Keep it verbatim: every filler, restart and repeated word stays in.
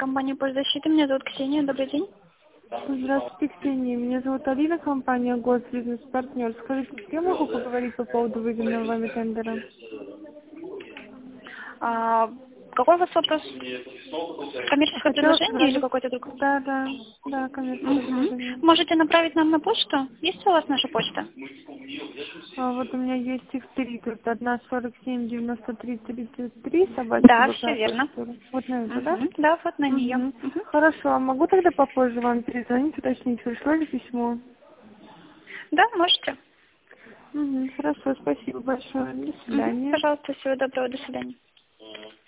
компания «Польза защиты». Меня зовут Ксения. Добрый день. Здравствуйте, Ксения. Меня зовут Алина, компания «Госбизнес-партнер». Скажите, с кем могу поговорить по поводу выгодного вами тендера? А, какой у вас вопрос? Коммерческое Хотела предложение или сказать... какой-то другой? Да, да, да, коммерческое предложение. Угу. Можете направить нам на почту? Есть у вас наша почта? А вот у меня есть их три, тут одна сорок семь девяносто три тридцать три, собачка Да, все бк верно. точка ру. Вот на это, да? Угу. Да, вот на нее. Угу. Угу. Хорошо, а могу тогда попозже вам перезвонить, уточнить, пришло ли письмо? Да, можете. Угу. Хорошо, спасибо большое. До Угу. свидания. Пожалуйста, всего доброго, до свидания.